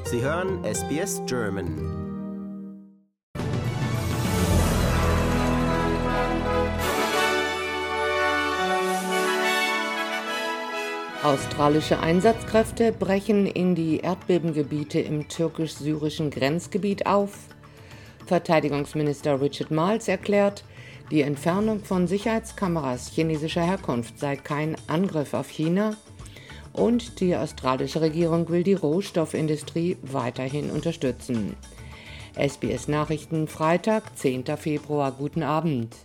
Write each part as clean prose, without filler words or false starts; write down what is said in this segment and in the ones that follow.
Sie hören SBS German. Australische Einsatzkräfte brechen in die Erdbebengebiete im türkisch-syrischen Grenzgebiet auf. Verteidigungsminister Richard Marles erklärt, die Entfernung von Sicherheitskameras chinesischer Herkunft sei kein Angriff auf China. Und die australische Regierung will die Rohstoffindustrie weiterhin unterstützen. SBS Nachrichten, Freitag, 10. Februar. Guten Abend.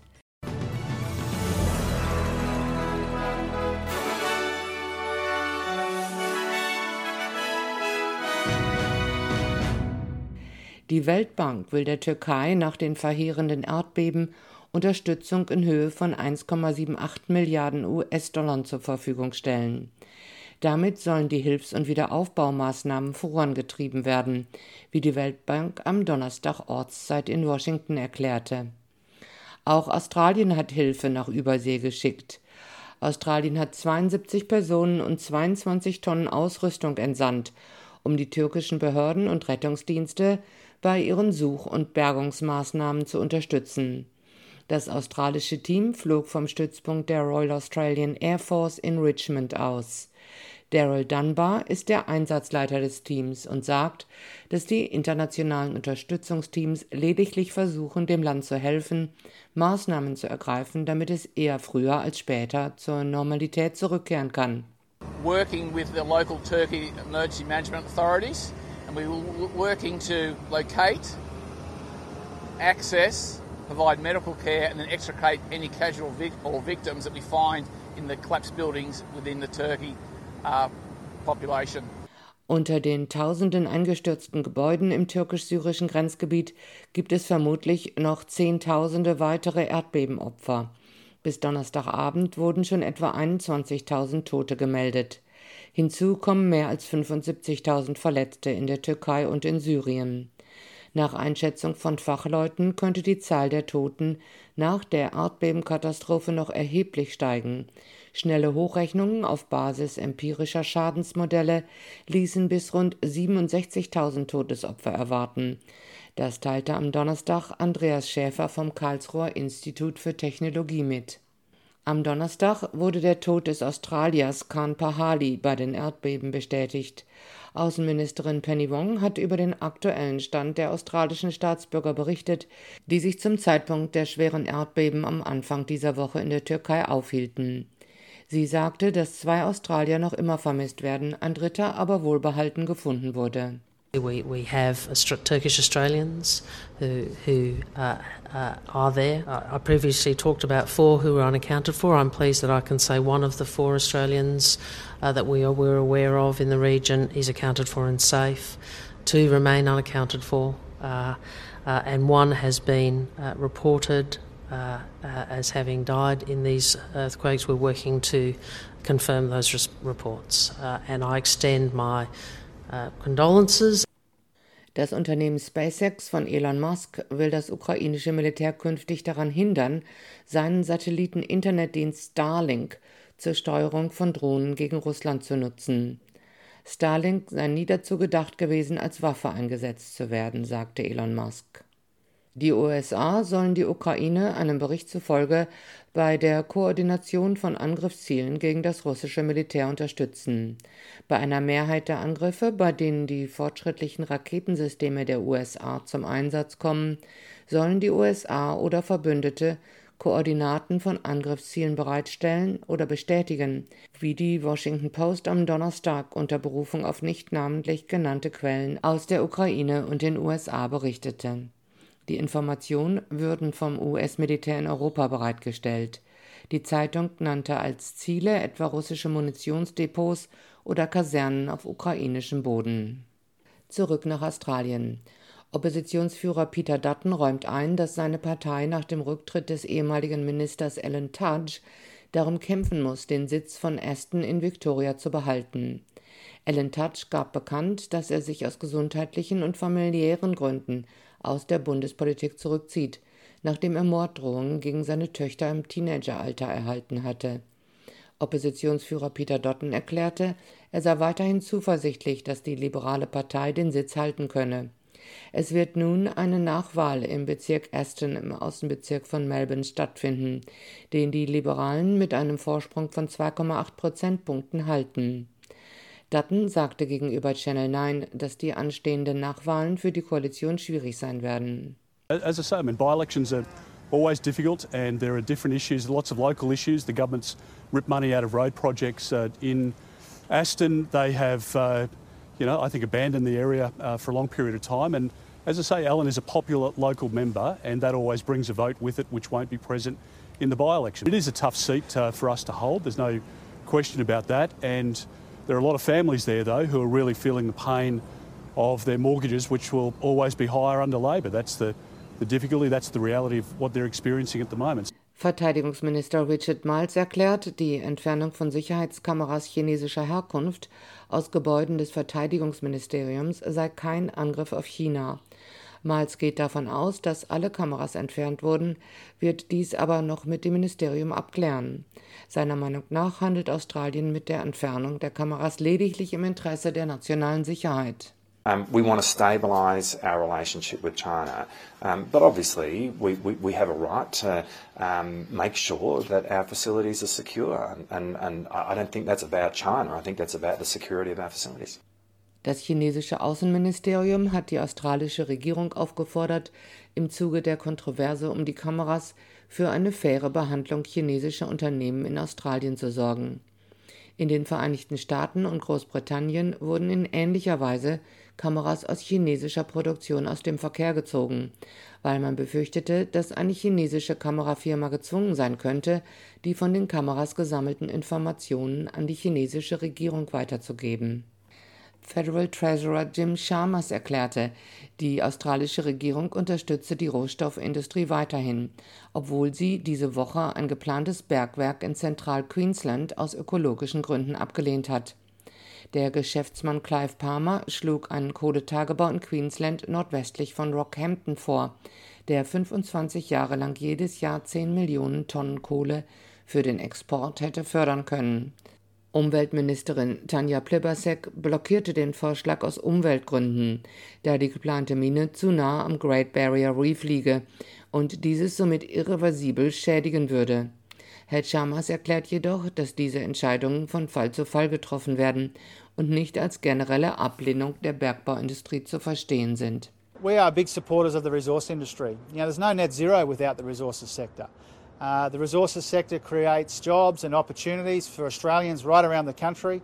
Die Weltbank will der Türkei nach den verheerenden Erdbeben Unterstützung in Höhe von 1,78 Milliarden US-Dollar zur Verfügung stellen. Damit sollen die Hilfs- und Wiederaufbaumaßnahmen vorangetrieben werden, wie die Weltbank am Donnerstag Ortszeit in Washington erklärte. Auch Australien hat Hilfe nach Übersee geschickt. Australien hat 72 Personen und 22 Tonnen Ausrüstung entsandt, um die türkischen Behörden und Rettungsdienste bei ihren Such- und Bergungsmaßnahmen zu unterstützen. Das australische Team flog vom Stützpunkt der Royal Australian Air Force in Richmond aus. Daryl Dunbar ist der Einsatzleiter des Teams und sagt, dass die internationalen Unterstützungsteams lediglich versuchen, dem Land zu helfen, Maßnahmen zu ergreifen, damit es eher früher als später zur Normalität zurückkehren kann. Working with the local Turkey emergency management authorities, and we were working to locate, access, provide medical care and then extricate any casual or victims that we find in the collapsed buildings within the Turkey population. Unter den tausenden eingestürzten Gebäuden im türkisch-syrischen Grenzgebiet gibt es vermutlich noch Zehntausende weitere Erdbebenopfer. Bis Donnerstagabend wurden schon etwa 21.000 Tote gemeldet. Hinzu kommen mehr als 75.000 Verletzte in der Türkei und in Syrien. Nach Einschätzung von Fachleuten könnte die Zahl der Toten nach der Erdbebenkatastrophe noch erheblich steigen. Schnelle Hochrechnungen auf Basis empirischer Schadensmodelle ließen bis rund 67.000 Todesopfer erwarten. Das teilte am Donnerstag Andreas Schäfer vom Karlsruher Institut für Technologie mit. Am Donnerstag wurde der Tod des Australiers Khan Pahali bei den Erdbeben bestätigt. Außenministerin Penny Wong hat über den aktuellen Stand der australischen Staatsbürger berichtet, die sich zum Zeitpunkt der schweren Erdbeben am Anfang dieser Woche in der Türkei aufhielten. Sie sagte, dass 2 Australier noch immer vermisst werden, ein dritter aber wohlbehalten gefunden wurde. We have Turkish Australians who are there. I previously talked about 4 who were unaccounted for. I'm pleased that I can say one of the 4 Australians that we're aware of in the region is accounted for and safe. 2 remain unaccounted for, and 1 has been reported as having died in these earthquakes. We're working to confirm those reports, and I extend my condolences. Das Unternehmen SpaceX von Elon Musk will das ukrainische Militär künftig daran hindern, seinen Satelliten-Internetdienst Starlink zur Steuerung von Drohnen gegen Russland zu nutzen. Starlink sei nie dazu gedacht gewesen, als Waffe eingesetzt zu werden, sagte Elon Musk. Die USA sollen die Ukraine einem Bericht zufolge bei der Koordination von Angriffszielen gegen das russische Militär unterstützen. Bei einer Mehrheit der Angriffe, bei denen die fortschrittlichen Raketensysteme der USA zum Einsatz kommen, sollen die USA oder Verbündete Koordinaten von Angriffszielen bereitstellen oder bestätigen, wie die Washington Post am Donnerstag unter Berufung auf nicht namentlich genannte Quellen aus der Ukraine und den USA berichtete. Die Informationen würden vom US-Militär in Europa bereitgestellt. Die Zeitung nannte als Ziele etwa russische Munitionsdepots oder Kasernen auf ukrainischem Boden. Zurück nach Australien. Oppositionsführer Peter Dutton räumt ein, dass seine Partei nach dem Rücktritt des ehemaligen Ministers Alan Tudge darum kämpfen muss, den Sitz von Aston in Victoria zu behalten. Alan Tudge gab bekannt, dass er sich aus gesundheitlichen und familiären Gründen aus der Bundespolitik zurückzieht, nachdem er Morddrohungen gegen seine Töchter im Teenageralter erhalten hatte. Oppositionsführer Peter Dutton erklärte, Er sei weiterhin zuversichtlich, dass die liberale Partei den Sitz halten könne. Es wird nun eine Nachwahl im Bezirk Aston im Außenbezirk von Melbourne stattfinden, den die Liberalen mit einem Vorsprung von 2,8 Prozentpunkten halten. Dutton sagte gegenüber Channel 9, dass die anstehenden Nachwahlen für die Koalition schwierig sein werden. As I say, by-elections are always difficult and there are different issues, lots of local issues. The government's ripped money out of road projects in Aston. They have, I think abandoned the area for a long period of time. And as I say, Alan is a popular local member and that always brings a vote with it which won't be present in the by-election. It is a tough seat for us to hold, there's no question about that. And there are a lot of families there, though, who are really feeling the pain of their mortgages, which will always be higher under Labor. That's the difficulty, that's the reality of what they're experiencing at the moment. Verteidigungsminister Richard Marles erklärt, die Entfernung von Sicherheitskameras chinesischer Herkunft aus Gebäuden des Verteidigungsministeriums sei kein Angriff auf China. Marles geht davon aus, dass alle Kameras entfernt wurden, wird dies aber noch mit dem Ministerium abklären. Seiner Meinung nach handelt Australien mit der Entfernung der Kameras lediglich im Interesse der nationalen Sicherheit. We want to stabilise our relationship with China, but obviously we have a right to make sure that our facilities are secure, and I don't think that's about China, I think that's about the security of our facilities. Das chinesische Außenministerium hat die australische Regierung aufgefordert, im Zuge der Kontroverse um die Kameras für eine faire Behandlung chinesischer Unternehmen in Australien zu sorgen. In den Vereinigten Staaten und Großbritannien wurden in ähnlicher Weise Kameras aus chinesischer Produktion aus dem Verkehr gezogen, weil man befürchtete, dass eine chinesische Kamerafirma gezwungen sein könnte, die von den Kameras gesammelten Informationen an die chinesische Regierung weiterzugeben. Federal Treasurer Jim Chalmers erklärte, die australische Regierung unterstütze die Rohstoffindustrie weiterhin, obwohl sie diese Woche ein geplantes Bergwerk in Zentral-Queensland aus ökologischen Gründen abgelehnt hat. Der Geschäftsmann Clive Palmer schlug einen Kohletagebau in Queensland nordwestlich von Rockhampton vor, der 25 Jahre lang jedes Jahr 10 Millionen Tonnen Kohle für den Export hätte fördern können. Umweltministerin Tanya Plibersek blockierte den Vorschlag aus Umweltgründen, da die geplante Mine zu nah am Great Barrier Reef liege und dieses somit irreversibel schädigen würde. Herr Chalmers erklärt jedoch, dass diese Entscheidungen von Fall zu Fall getroffen werden und nicht als generelle Ablehnung der Bergbauindustrie zu verstehen sind. We are big supporters of the resource industry. There's no net zero without the resources sector. The resources sector creates jobs and opportunities for Australians right around the country,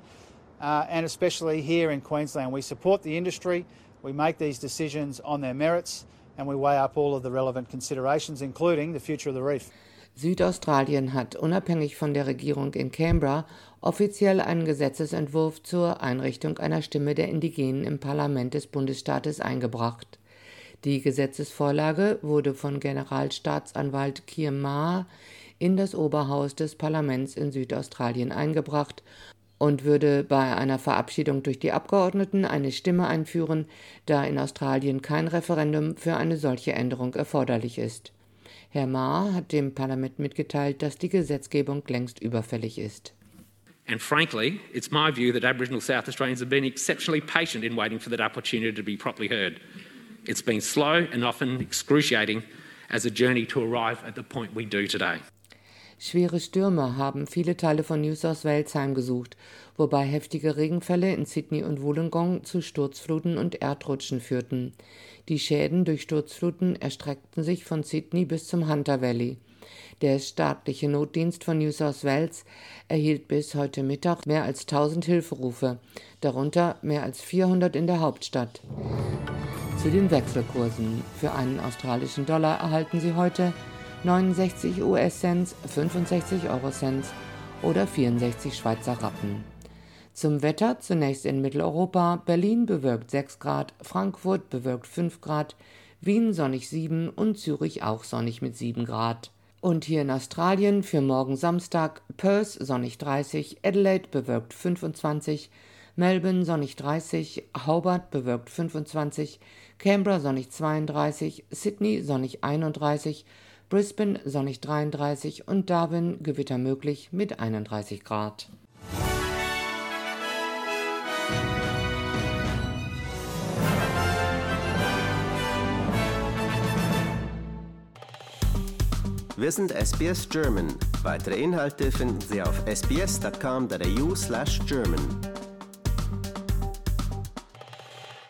and especially here in Queensland. We support the industry, we make these decisions on their merits, and we weigh up all of the relevant considerations, including the future of the reef. Südaustralien hat unabhängig von der Regierung in Canberra offiziell einen Gesetzesentwurf zur Einrichtung einer Stimme der Indigenen im Parlament des Bundesstaates eingebracht. Die Gesetzesvorlage wurde von Generalstaatsanwalt Keir Maher in das Oberhaus des Parlaments in Südaustralien eingebracht und würde bei einer Verabschiedung durch die Abgeordneten eine Stimme einführen, da in Australien kein Referendum für eine solche Änderung erforderlich ist. Herr Maher hat dem Parlament mitgeteilt, dass die Gesetzgebung längst überfällig ist. And frankly, it's my view that Aboriginal South Australians have been exceptionally patient in waiting for that opportunity to be properly heard. It's been slow and often excruciating as a journey to arrive at the point we do today. Schwere Stürme haben viele Teile von New South Wales heimgesucht, wobei heftige Regenfälle in Sydney und Wollongong zu Sturzfluten und Erdrutschen führten. Die Schäden durch Sturzfluten erstreckten sich von Sydney bis zum Hunter Valley. Der staatliche Notdienst von New South Wales erhielt bis heute Mittag mehr als 1000 Hilferufe, darunter mehr als 400 in der Hauptstadt. Zu den Wechselkursen. Für einen australischen Dollar erhalten Sie heute 69 US-Cent, 65 Euro-Cent oder 64 Schweizer Rappen. Zum Wetter zunächst in Mitteleuropa: Berlin bewölkt 6 Grad, Frankfurt bewölkt 5 Grad, Wien sonnig 7 und Zürich auch sonnig mit 7 Grad. Und hier in Australien für morgen Samstag: Perth sonnig 30, Adelaide bewölkt 25, Melbourne sonnig 30, Hobart bewölkt 25, Canberra sonnig 32, Sydney sonnig 31, Brisbane sonnig 33 und Darwin Gewitter möglich mit 31 Grad. Wir sind SBS German. Weitere Inhalte finden Sie auf sbs.com.au/German.